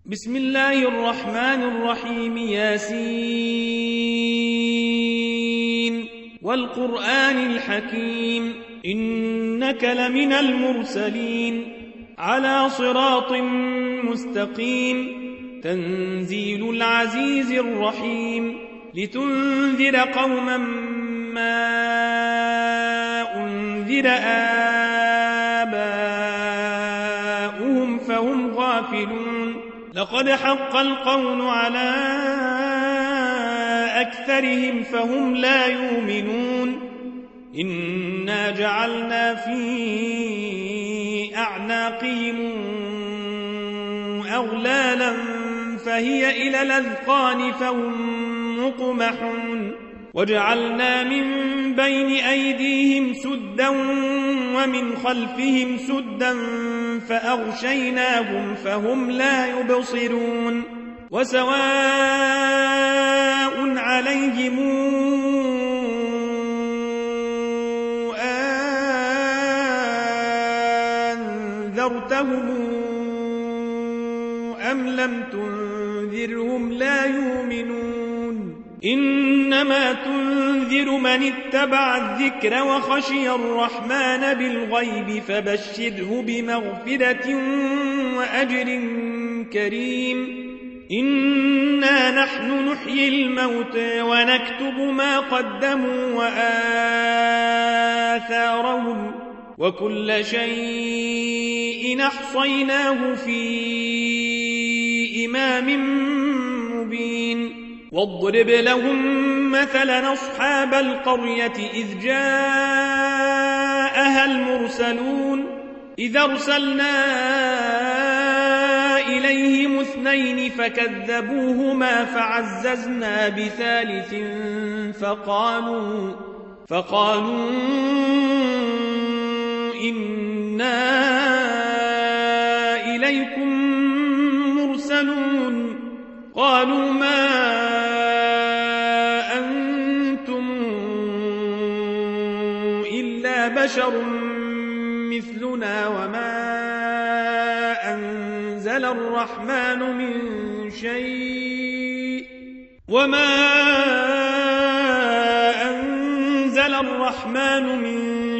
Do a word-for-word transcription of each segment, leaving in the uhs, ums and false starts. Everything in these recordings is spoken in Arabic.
بسم الله الرحمن الرحيم. ياسين والقرآن الحكيم إنك لمن المرسلين على صراط مستقيم تنزيل العزيز الرحيم لتنذر قوما ما أنذر آباؤهم فهم غافلون لقد حق القول على أكثرهم فهم لا يؤمنون إنا جعلنا في أعناقهم أغلالا فهي إلى الأذقان فهم مقمحون وجعلنا من بين أيديهم سدا ومن خلفهم سدا فأغشيناهم فهم لا يبصرون وسواء عليهم أنذرتهم أم لم تنذرهم لا يؤمنون إنما تنذر من اتبع الذكر وخشي الرحمن بالغيب فبشره بمغفرة وأجر كريم إنا نحن نحيي الموتى ونكتب ما قدموا وآثارهم وكل شيء أحصيناه في إمام مبين واضرب لهم مثلا أصحاب القرية إذ جاءها المرسلون إذ أرسلنا إليهم اثنين فكذبوهما فعززنا بثالث فقالوا فقالوا إنا إليكم مرسلون قالوا ما أنتم إلا بشر مثلنا وما أنزل الرحمن من شيء وما أنزل الرحمن من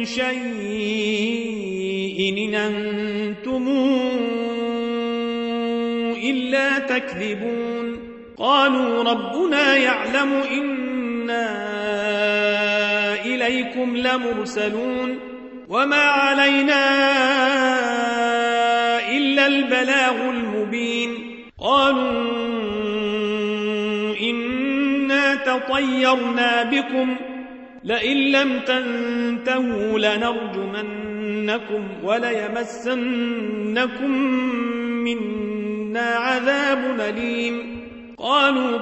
شيء إن أنتم إلا تكذبون قالوا ربنا يعلم إنا إليكم لمرسلون وما علينا إلا البلاغ المبين قالوا إنا تطيرنا بكم لئن لم تنتهوا لنرجمنكم وليمسنكم منا عذاب أليم قالوا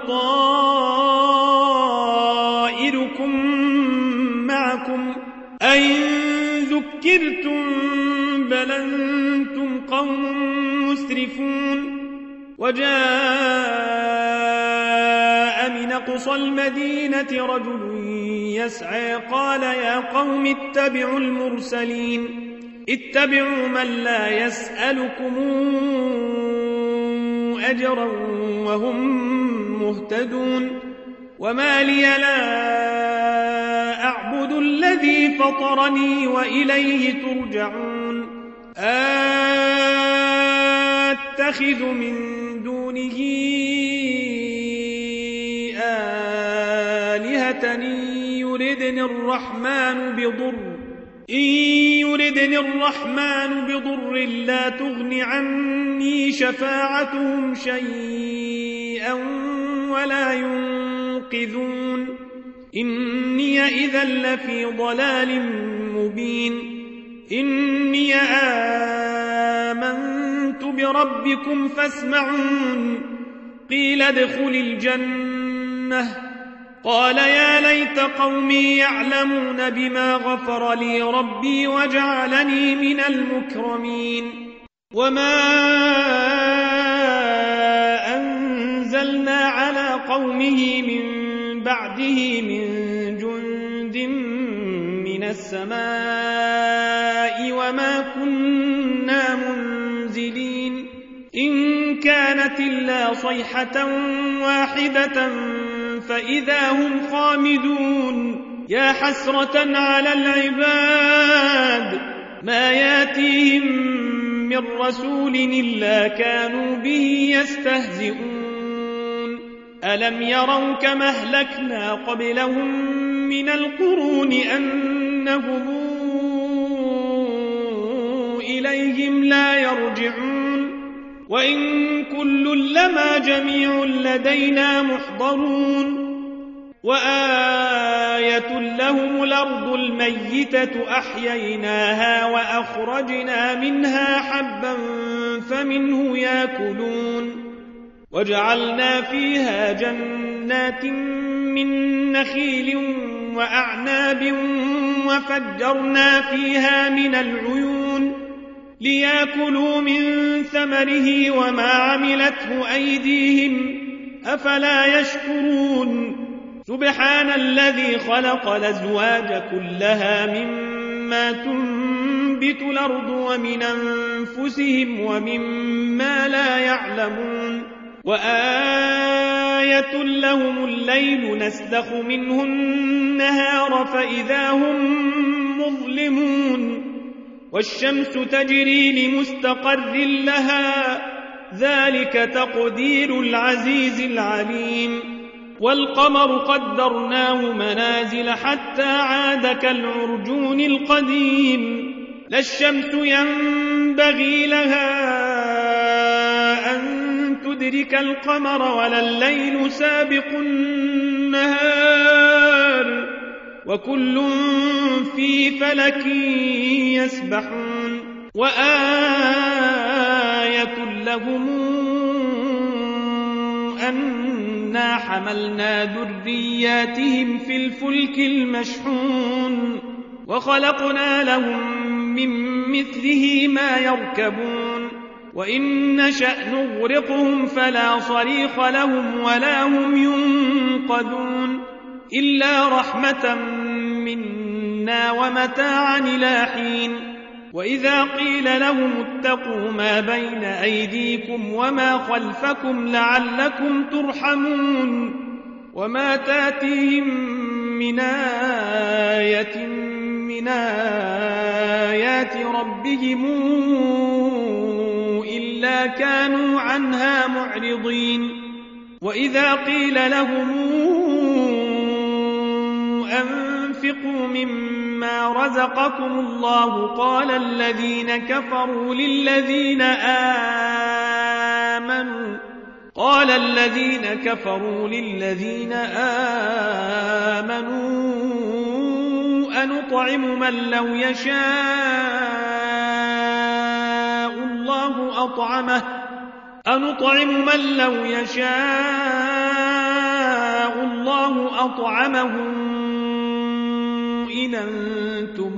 طائركم معكم أئن ذكرتم بل أنتم قوم مسرفون وجاء من أقصى المدينة رجل يسعى قال يا قوم اتبعوا المرسلين اتبعوا من لا يسألكم أجرا وهم مهتدون وما لي لا أعبد الذي فطرني وإليه ترجعون أتخذ من دونه آلهة يردني الرحمن بضر إن يردني الرحمن بضر لا تغن عني شفاعتهم شيئا ولا ينقذون إني إذا لفي ضلال مبين إني آمنت بربكم فاسمعون قيل ادخل الجنة قال يا ليت قومي يعلمون بما غفر لي ربي وجعلني من المكرمين وما أنزلنا على قومه من بعده من جند من السماء وما كنا منزلين إن كانت يأت إلا صيحة واحدة فإذا هم خامدون يا حسرة على العباد ما ياتيهم من رسول إلا كانوا به يستهزئون ألم يروا كما أهلكنا قبلهم من القرون أنهم إليهم لا يرجعون وإن كل لما جميع لدينا محضرون وآية لهم الأرض الميتة أحييناها وأخرجنا منها حبا فمنه يأكلون وجعلنا فيها جنات من نخيل وأعناب وفجرنا فيها من العيون ليأكلوا من ثمره وما عملته أيديهم أفلا يشكرون سبحان الذي خلق الأزواج كلها مما تنبت الأرض ومن أنفسهم ومما لا يعلمون وآية لهم الليل نسلخ منه النهار فإذا هم مظلمون والشمس تجري لمستقر لها ذلك تقدير العزيز العليم والقمر قدرناه منازل حتى عاد كالعرجون القديم لا الشمس ينبغي لها أن تدرك القمر ولا الليل سابق النهار وكل في فلك يسبحون وآية لهم أنا حملنا ذرياتهم في الفلك المشحون وخلقنا لهم من مثله ما يركبون وإن نشأ نغرقهم فلا صريخ لهم ولا هم ينقذون إلا رحمة منا ومتاعا إلى حين وإذا قيل لهم اتقوا ما بين أيديكم وما خلفكم لعلكم ترحمون وما تاتيهم من آية من آيات ربهم إلا كانوا عنها معرضين وإذا قيل لهم أنفقوا مما رزقكم الله قال الذين كفروا للذين آمنوا قال الذين كفروا للذين آمنوا أنطعم من لو يشاء الله أطعمه أنطعم من لو يشاء الله أطعمه إن أنتم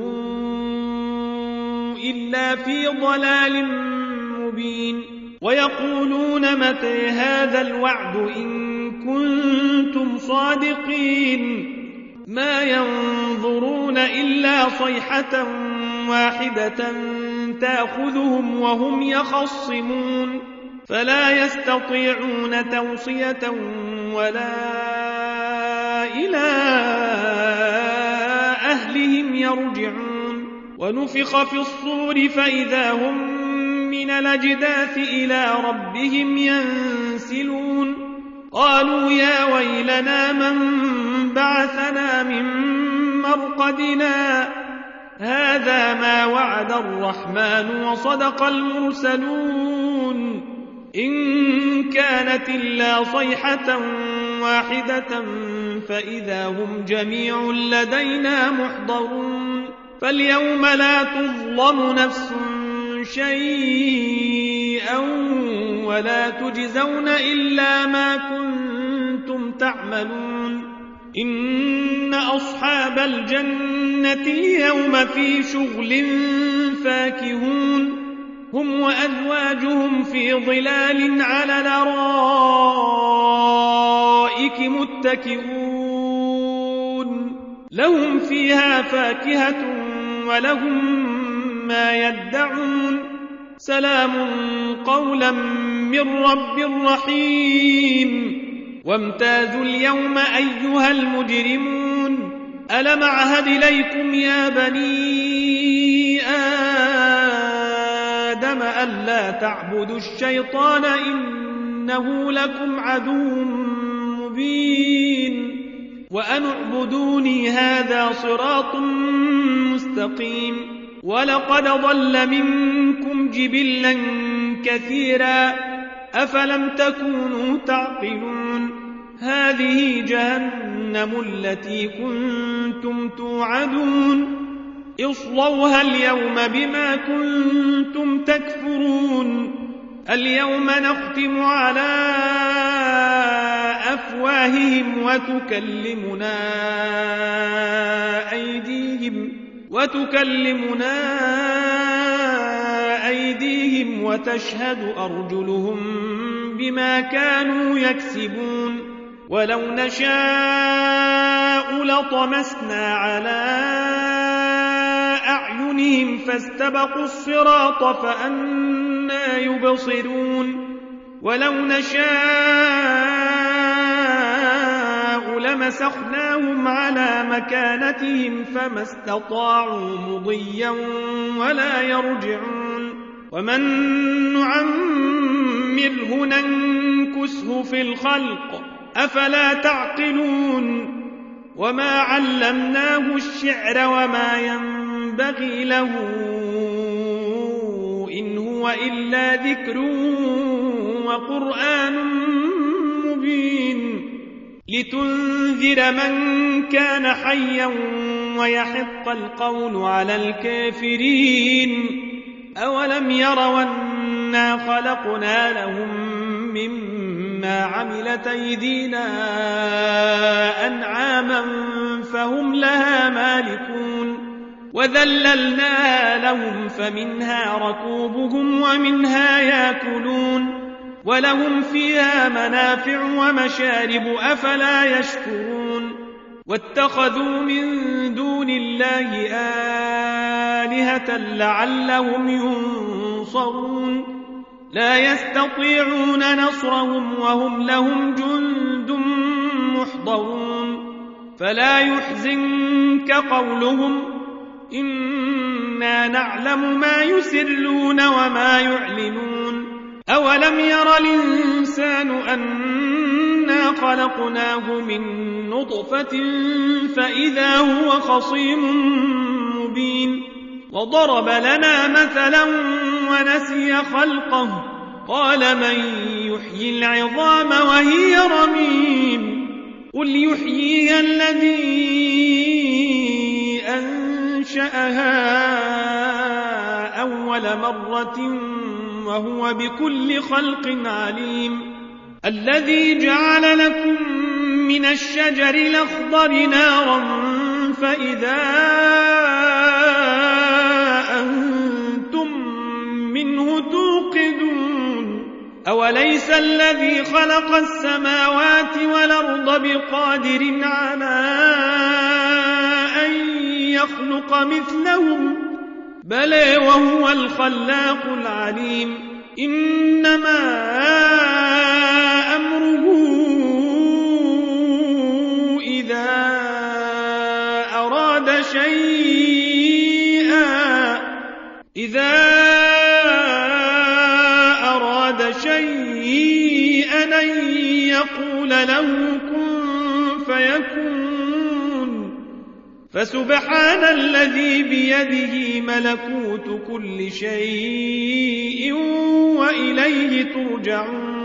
إلا في ضلال مبين ويقولون متى هذا الوعد إن كنتم صادقين ما ينظرون إلا صيحة واحدة تأخذهم وهم يخصمون فلا يستطيعون توصية ولا إلى أهلهم يرجعون ونفخ في الصور فإذا هم من الأجداث إلى ربهم ينسلون قالوا يا ويلنا من بعثنا من مرقدنا هذا ما وعد الرحمن وصدق المرسلون إن كانت إلا صيحة واحدة فإذا هم جميع لدينا محضرون فاليوم لا تظلم نفس شيئا ولا تجزون إلا ما كنتم تعملون إن أصحاب الجنة اليوم في شغل فاكهون هم وأزواجهم في ظلال على الأرائك متكئون لهم فيها فاكهة ولهم ما يدعون سلام قولا من رب رحيم وامتازوا اليوم أيها المجرمون ألم أعهد إليكم يا بني آدم ألا تعبدوا الشيطان إنه لكم عدو مبين وأن اعبدوني هذا صراط مستقيم ولقد ضل منكم جبلا كثيرا أفلم تكونوا تعقلون هذه جهنم التي كنتم توعدون اصلوها اليوم بما كنتم تكفرون اليوم نختم على أفواههم وتكلمنا أيديهم وتكلمنا أيديهم وتشهد أرجلهم بما كانوا يكسبون ولو نشاء لطمسنا على أعينهم فاستبقوا الصراط فأنى يبصرون ولو نشاء لمسخناهم على مكانتهم فما استطاعوا مضيا ولا يرجعون ومن نعمره ننكسه في الخلق أفلا تعقلون وما علمناه الشعر وما ينبغي له إن هو إلا ذكر وقرآن مبين لتنذر من كان حيا ويحق القول على الكافرين أولم يروا أنا خلقنا لهم مما عملت أيدينا أنعاما فهم لها مالكون وذللناها لهم فمنها ركوبهم ومنها يأكلون ولهم فيها منافع ومشارب أفلا يشكرون واتخذوا من دون الله آلهة لعلهم ينصرون لا يستطيعون نصرهم وهم لهم جند محضرون فلا يحزنك قولهم إنا نعلم ما يسرون وما يعلنون أولم ير الإنسان أنا خلقناه من نطفة فإذا هو خصيم مبين وضرب لنا مثلا ونسي خلقه قال من يحيي العظام وهي رميم قل يحييها الذي أنشأها أول مرة وهو بكل خلق عليم الذي جعل لكم من الشجر الأخضر نارا فإذا أنتم منه توقدون أوليس الذي خلق السماوات والأرض بقادر على أن يخلق مثلهم بلى وهو الخلاق العليم إنما أمره إذا أراد شيئا إذا أراد شيئا أن يقول له كن فيكون فسبحان الذي بيده ملكوت كل شيء وإليه ترجعون